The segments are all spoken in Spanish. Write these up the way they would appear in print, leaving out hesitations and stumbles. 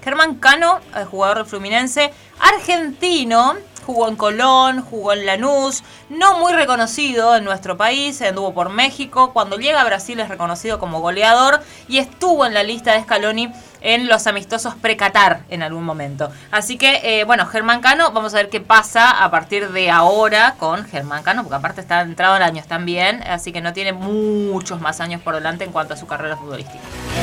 Germán Cano, jugador del Fluminense, argentino, jugó en Colón, jugó en Lanús, no muy reconocido en nuestro país, anduvo por México. Cuando llega a Brasil es reconocido como goleador y estuvo en la lista de Scaloni en los amistosos pre-Qatar en algún momento. Así que, Germán Cano, vamos a ver qué pasa a partir de ahora con Germán Cano, porque aparte está entrado en años también, así que no tiene muchos más años por delante en cuanto a su carrera futbolística.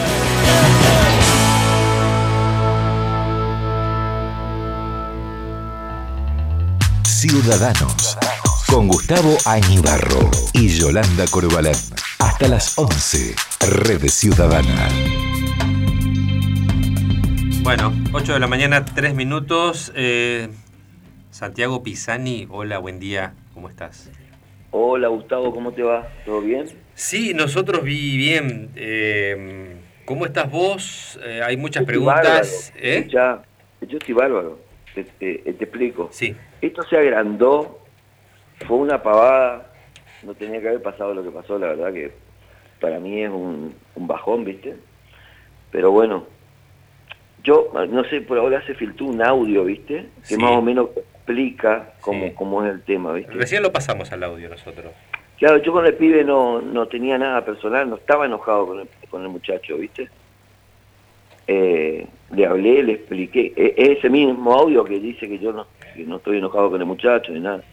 Ciudadanos, con Gustavo Añibarro y Yolanda Corbalán. Hasta las 11, Red Ciudadana. Bueno, 8 de la mañana, 3 minutos. Santiago Pisani, hola, buen día, ¿cómo estás? Hola Gustavo, ¿cómo te va? ¿Todo bien? Sí, nosotros bien. ¿Cómo estás vos? Hay muchas preguntas. Yo estoy bárbaro, te explico. Sí. Esto se agrandó, fue una pavada, no tenía que haber pasado lo que pasó, la verdad que para mí es un bajón, ¿viste? Pero bueno, yo, no sé, por ahora se filtró un audio, ¿viste? Que más o menos explica cómo es el tema, ¿viste? Recién lo pasamos al audio nosotros. Claro, yo con el pibe no tenía nada personal, no estaba enojado con el muchacho, ¿viste? Le hablé, le expliqué, ese mismo audio que dice que yo no estoy enojado con el muchacho ni nada.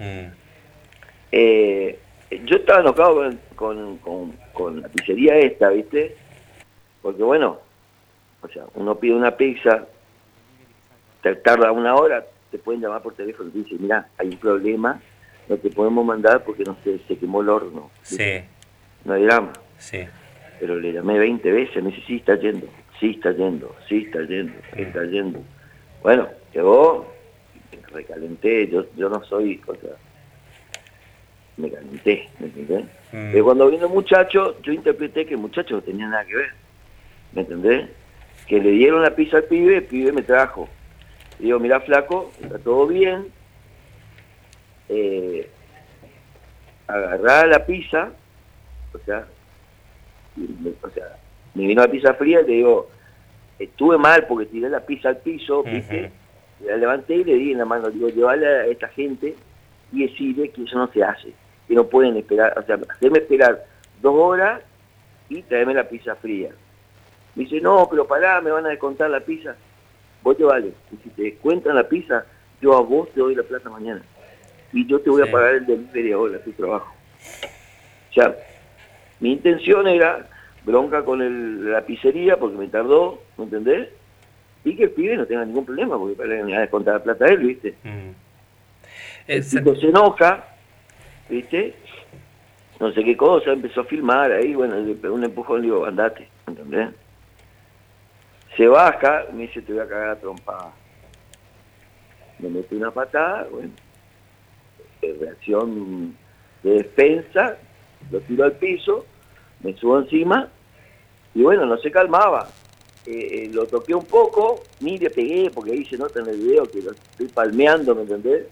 Yo estaba enojado con la pizzería esta, ¿viste? Porque bueno, o sea, uno pide una pizza, te tarda una hora, te pueden llamar por teléfono y te dicen, mirá, hay un problema, no te podemos mandar porque no se quemó el horno. ¿Viste? Sí. No hay drama. Sí. Pero le llamé 20 veces, me dice, sí, está yendo, sí, está yendo, sí, está yendo, está yendo. Bueno, llegó, me recalenté, yo no soy, o sea, me calenté, ¿me entendés? Pero cuando vino el muchacho, yo interpreté que el muchacho no tenía nada que ver, ¿me entendés? Que le dieron la pizza al pibe, el pibe me trajo. Le digo, mirá flaco, está todo bien, agarrá la pizza, o sea, me vino la pizza fría y le digo, estuve mal porque tiré la pizza al piso, ¿viste? La levanté y le di en la mano, digo, llevarle a esta gente y decirle que eso no se hace, que no pueden esperar, o sea, hacerme esperar 2 horas y traerme la pizza fría. Me dice, no, pero pará, me van a descontar la pizza. Vos te vale, y si te descuentan la pizza, yo a vos te doy la plata mañana. Y yo te voy a pagar el delivery ahora, tu trabajo. O sea, mi intención era bronca con la pizzería porque me tardó, ¿me entendés? Y que el pibe no tenga ningún problema porque para que me va a descontar la plata a él, ¿viste? El tipo se enoja, ¿viste? No sé qué cosa, empezó a filmar ahí, bueno, le pegó un empujón, le digo, andate, ¿entendés? Se baja, me dice, te voy a cagar a trompada. Me metí una patada, bueno, reacción de defensa, lo tiro al piso, me subo encima, y bueno, no se calmaba. Lo toqué un poco, ni le pegué, porque ahí se nota en el video que lo estoy palmeando, ¿me entendés?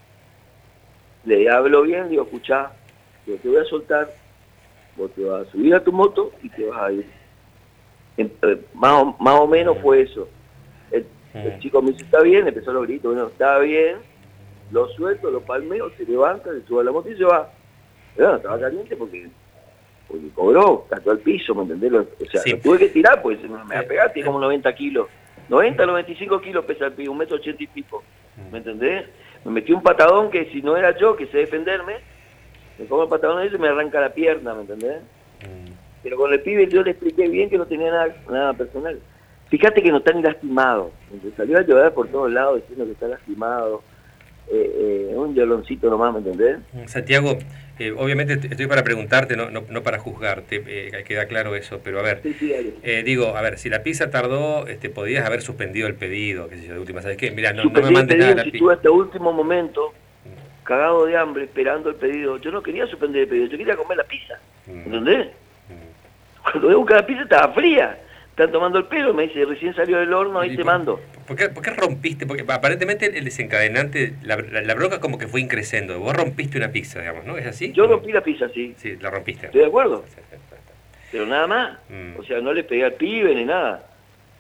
Le hablo bien, digo, escuchá, yo te voy a soltar, vos te vas a subir a tu moto y te vas a ir. Más o menos fue eso. El chico me dice, está bien, empezó los gritos, bueno, está bien, lo suelto, lo palmeo, se levanta, se sube a la moto y se va. Pero no, estaba caliente porque cobró, cayó al piso, ¿me entendés? O sea, lo tuve que tirar, pues me va a pegar, tiene como 90 kilos. 90, 95 kilos pesa el pibe, 1,80 m y pico, ¿me entendés? Me metí un patadón que si no era yo, que sé defenderme, me pongo el patadón ese y me arranca la pierna, ¿me entendés? Pero con el pibe yo le expliqué bien que no tenía nada personal. Fíjate que no está ni lastimado. Entonces, salió a llorar por todos lados diciendo que está lastimado. Un lloroncito nomás, ¿me entendés? Santiago, obviamente estoy para preguntarte, no para juzgarte, queda claro eso, pero a ver, digo, a ver, si la pizza tardó, podías haber suspendido el pedido, qué sé yo, de última, ¿sabes qué? Mira, no me mandes nada la pizza. Estuve hasta último momento, cagado de hambre, esperando el pedido. Yo no quería suspender el pedido, yo quería comer la pizza, ¿entendés? Cuando voy a buscar la pizza estaba fría. Están tomando el pelo, me dice, recién salió del horno, ahí te mando. ¿Por qué rompiste? Porque aparentemente el desencadenante, la bronca como que fue increciendo. Vos rompiste una pizza, digamos, ¿no? ¿Es así? Yo rompí la pizza, sí. Sí, la rompiste. Estoy de acuerdo. Pero nada más. O sea, no le pegué al pibe ni nada.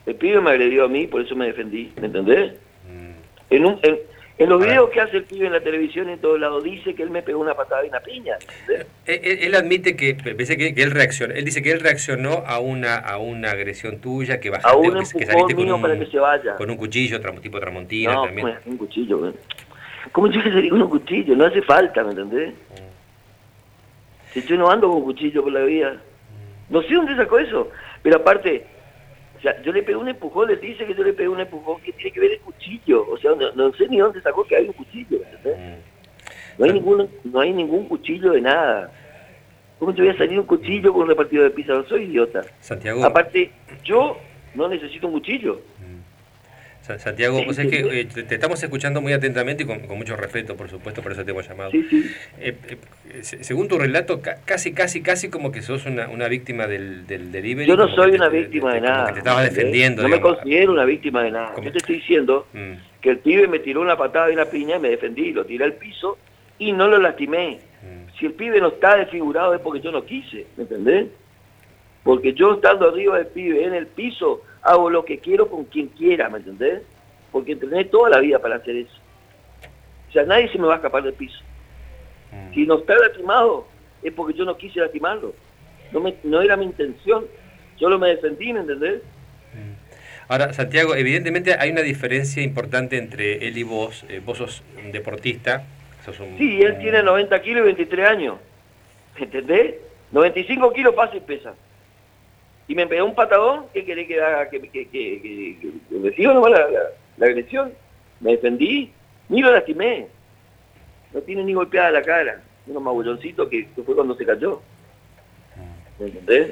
El pibe me agredió a mí, por eso me defendí, ¿me entendés? En los videos que hace el pibe en la televisión y en todos lados, dice que él me pegó una patada y una piña. Él admite que él reaccionó. Él dice que él reaccionó a una agresión tuya, que bajaste, a un que saliste mío para que se vaya. Con un cuchillo, tipo Tramontina no, también. Un cuchillo, ¿eh? ¿Cómo yo que salí con un cuchillo? No hace falta, ¿me entendés? Si yo no ando con un cuchillo por la vida. No sé dónde sacó eso. Pero aparte, o sea, yo le pegué un empujón, les dice que yo le pegué un empujón, que tiene que ver el cuchillo. O sea, no sé ni dónde sacó que hay un cuchillo, ¿entendés? No hay ningún cuchillo de nada. ¿Cómo te voy a salir un cuchillo con un repartido de pizza? No soy idiota. Santiago. Aparte, yo no necesito un cuchillo. Santiago, pues es que te estamos escuchando muy atentamente y con mucho respeto, por supuesto, por eso te hemos llamado. Sí. Según tu relato, casi como que sos una víctima del delivery. Yo no soy una víctima de nada. Que te estabas defendiendo. No digamos. me considero una víctima de nada. Yo te estoy diciendo que el pibe me tiró una patada y una piña y me defendí, lo tiré al piso y no lo lastimé. Si el pibe no está desfigurado es porque yo no quise, ¿me entendés? Porque yo estando arriba del pibe en el piso hago lo que quiero con quien quiera, ¿me entendés? Porque entrené toda la vida para hacer eso. O sea, nadie se me va a escapar del piso. Si no está lastimado es porque yo no quise lastimarlo. No era mi intención. Solo me defendí, ¿me entendés? Ahora, Santiago, evidentemente hay una diferencia importante entre él y vos. Vos sos un deportista. Sí, él tiene 90 kilos y 23 años. ¿Entendés? 95 kilos pasa y pesa. Y me pegó un patadón, ¿qué querés que haga? Que reciba nomás la agresión. Me defendí, ni lo lastimé. No tiene ni golpeada la cara. Unos magulloncitos que fue cuando se cayó. ¿Me entendés?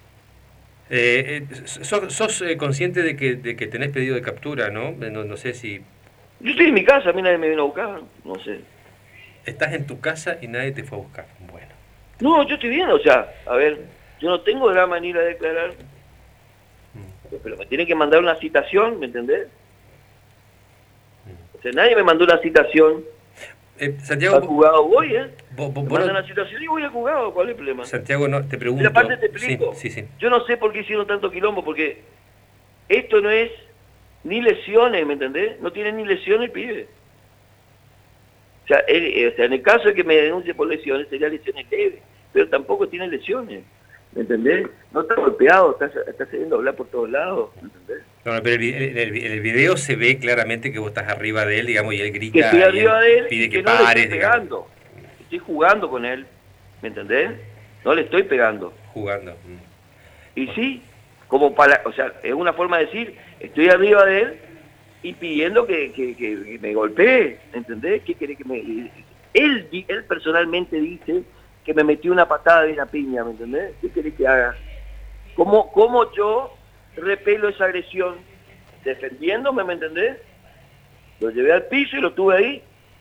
¿Sos consciente de que tenés pedido de captura, ¿no? No sé si... Yo estoy en mi casa, a mí nadie me vino a buscar, no sé. Estás en tu casa y nadie te fue a buscar. Bueno. No, yo estoy bien, o sea, a ver, yo no tengo drama ni ir a declarar. Pero me tienen que mandar una citación, ¿me entendés? O sea, nadie me mandó una citación. Santiago, al juzgado voy, me mandan una citación y voy al juzgado, ¿cuál es el problema? Santiago, no, te pregunto... Y aparte te explico, sí. Yo no sé por qué hicieron tanto quilombo, porque esto no es ni lesiones, ¿me entendés? No tiene ni lesiones el pibe. O sea, en el caso de que me denuncie por lesiones, sería lesiones leves, pero tampoco tiene lesiones, ¿me entendés? No está golpeado, está saliendo a hablar por todos lados, ¿me entendés? No, pero en el video se ve claramente que vos estás arriba de él, digamos, y él grita, que estoy arriba de él pide y que no pares, le estoy pegando. Estoy jugando con él, ¿me entendés? No le estoy pegando. Jugando. Y sí, como para, o sea, es una forma de decir, estoy arriba de él y pidiendo que me golpee, ¿entendés? ¿Qué quiere que me...? Él personalmente dice que me metió una patada y una piña, ¿me entendés? ¿Qué quiere que haga? ¿Cómo yo repelo esa agresión? Defendiéndome, ¿me entendés? Lo llevé al piso y lo tuve ahí.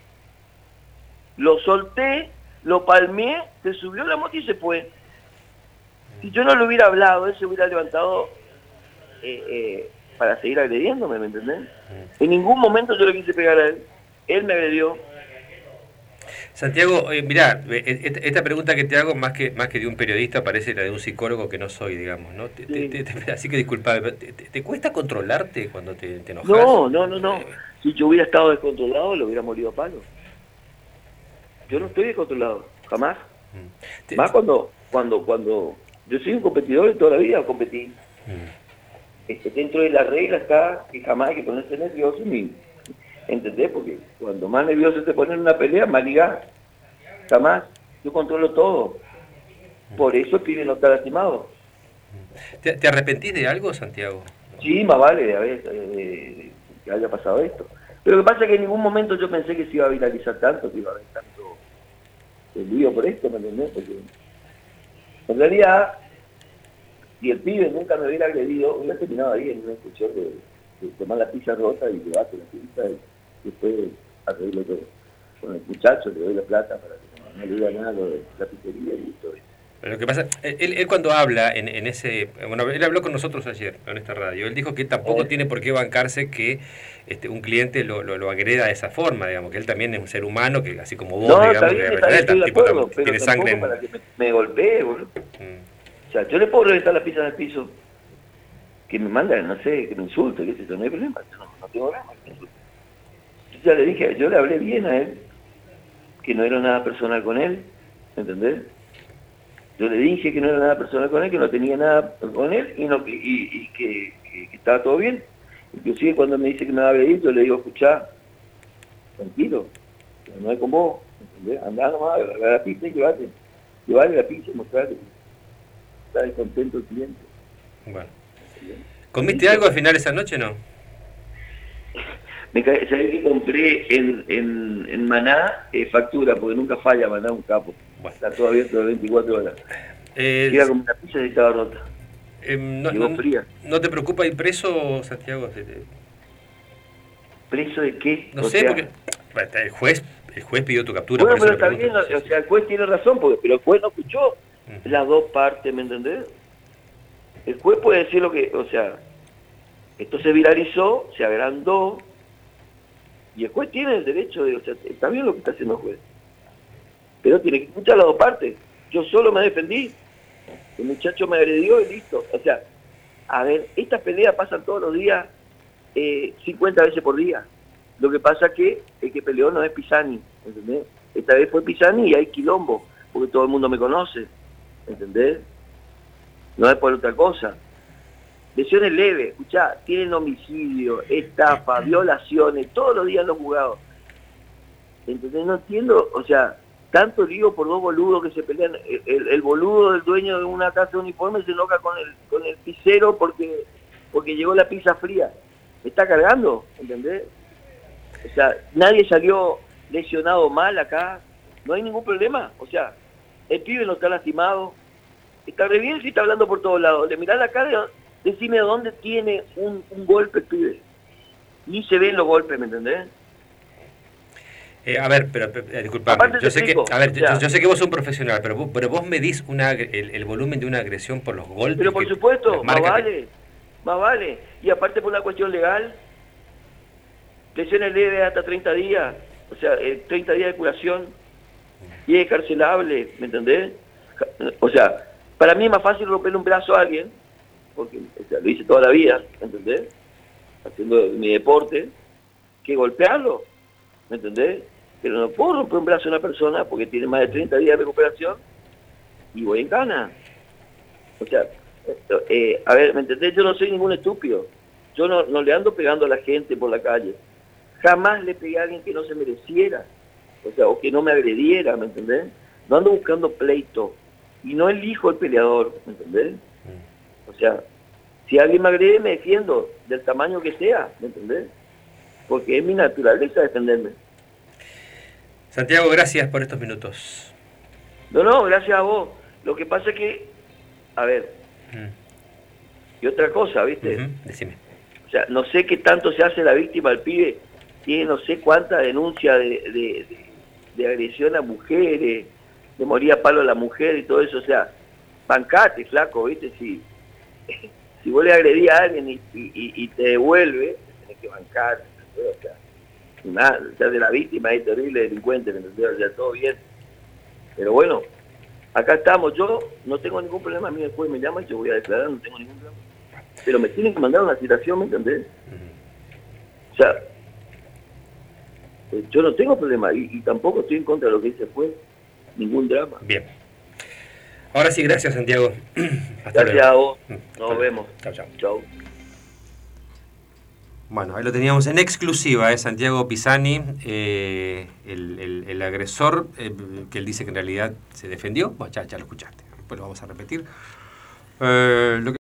Lo solté, lo palmeé, se subió la moto y se fue. Si yo no le hubiera hablado, él se hubiera levantado para seguir agrediéndome, ¿me entendés? En ningún momento yo le quise pegar a él. Él me agredió. Santiago, mirá, esta pregunta que te hago, más que de un periodista, parece la de un psicólogo que no soy, digamos, ¿no? Así que disculpame, ¿te cuesta controlarte cuando te enojas? No. Si yo hubiera estado descontrolado, lo hubiera morido a palo. Yo no estoy descontrolado, jamás. Más cuando yo soy un competidor de toda la vida, competí. Dentro de la regla está que jamás hay que ponerse nervioso ni... ¿Entendés? Porque cuando más nervioso te ponen en una pelea, más ligás. Jamás. Yo controlo todo. Por eso el pibe no está lastimado. ¿Te arrepentís de algo, Santiago? Sí, más vale que haya pasado esto. Pero lo que pasa es que en ningún momento yo pensé que se iba a viralizar tanto, que iba a haber tanto lío por esto, ¿me entendés? Porque en realidad, si el pibe nunca me hubiera agredido, hubiera terminado ahí en una discusión de tomar la pizza rota y llevarte la pizza y después arreglo todo. Con el muchacho le doy la plata para que no le diga nada lo de la pizzería y todo eso. Lo que pasa, él cuando habla en ese... Bueno, él habló con nosotros ayer en esta radio. Él dijo que tampoco tiene por qué bancarse que un cliente lo agreda de esa forma, digamos, que él también es un ser humano, que así como vos, digamos, estoy de acuerdo, pero tiene sangre para que me golpee, boludo. O sea, yo le puedo reventar la pizza en el piso. que me manda, no sé, que me insulte, qué sé yo, no hay problema, yo no tengo problema que me insulte. Yo ya le dije, yo le hablé bien a él, que no era nada personal con él, ¿entendés? Yo le dije que no era nada personal con él, que no tenía nada con él y que estaba todo bien. Inclusive cuando me dice que me va a agredir, yo le digo, escuchá, tranquilo, no es con vos, ¿entendés? Andá nomás a la pizza y llevale la pizza y mostrarle. Está contento el cliente. Bueno. ¿Comiste algo al final esa noche no? ¿Sabés que compré en Maná factura? Porque nunca falla Maná, un capo. Bueno. Está todo abierto de 24 horas. Queda como una pizza y estaba rota. ¿No te preocupa ir preso, Santiago? ¿Preso de qué? No sé, porque el juez pidió tu captura. Bueno, pero está bien, o sea, el juez tiene razón, pero el juez no escuchó las dos partes, ¿me entendés? El juez puede decir lo que, o sea, esto se viralizó, se agrandó, y el juez tiene el derecho de, o sea, está bien lo que está haciendo el juez, pero tiene que escuchar las dos partes. Yo solo me defendí, el muchacho me agredió y listo. O sea, a ver, estas peleas pasan todos los días, 50 veces por día. Lo que pasa es que el que peleó no es Pisani, ¿entendés? Esta vez fue Pisani y hay quilombo, porque todo el mundo me conoce, ¿entendés? No es por otra cosa. Lesiones leves, escuchá, tienen homicidio, estafa, violaciones, todos los días en los juzgados. ¿Entendés? No entiendo, o sea, tanto lío por dos boludos que se pelean. El boludo del dueño de una casa de uniforme se enoja con el pizzero porque llegó la pizza fría. Me está cargando, ¿entendés? O sea, nadie salió lesionado mal acá, no hay ningún problema. O sea, el pibe no está lastimado, está re bien si está hablando por todos lados. Le mirá la cara, decime dónde tiene un golpe el pibe. Ni se ven los golpes, ¿me entendés? A ver, pero disculpame, yo sé que, a ver, yo sé que vos sos un profesional, pero vos medís el volumen de una agresión por los golpes. Pero por supuesto, más vale. Y aparte por la cuestión legal, lesiones leves hasta 30 días, o sea, 30 días de curación, y es carcelable, ¿me entendés? O sea, para mí es más fácil romperle un brazo a alguien, porque o sea, lo hice toda la vida, ¿me entendés? Haciendo mi deporte, que golpearlo, ¿me entendés? Pero no puedo romper un brazo a una persona porque tiene más de 30 días de recuperación y voy en cana. O sea, a ver, ¿me entendés? Yo no soy ningún estúpido. Yo no le ando pegando a la gente por la calle. Jamás le pegué a alguien que no se mereciera. O sea, o que no me agrediera, ¿me entendés? No ando buscando pleito. Y no elijo el peleador, ¿me entendés? O sea, si alguien me agrede, me defiendo, del tamaño que sea, ¿me entendés? Porque es mi naturaleza defenderme. Santiago, gracias por estos minutos. No, gracias a vos. Lo que pasa es que, a ver, y otra cosa, ¿viste? Decime. O sea, no sé qué tanto se hace la víctima, el pibe tiene no sé cuánta denuncia de agresión a mujeres, de morir a palo a la mujer y todo eso. O sea, bancate, flaco, ¿viste? Si vos le agredís a alguien y te devuelve, tenés que bancar, o sea, nada, o sea, de la víctima es terrible delincuente, ¿me entendés? O sea, todo bien. Pero bueno, acá estamos, yo no tengo ningún problema, a mí después me llama y yo voy a declarar, no tengo ningún problema. Pero me tienen que mandar una citación, ¿me entendés? O sea, yo no tengo problema y tampoco estoy en contra de lo que dice el juez, ningún drama. Bien. Ahora sí, gracias, Santiago. Hasta gracias luego. A vos, nos vemos. Chau. Bueno, ahí lo teníamos en exclusiva, Santiago Pisani, el agresor, que él dice que en realidad se defendió. Bueno, ya lo escuchaste, después lo vamos a repetir.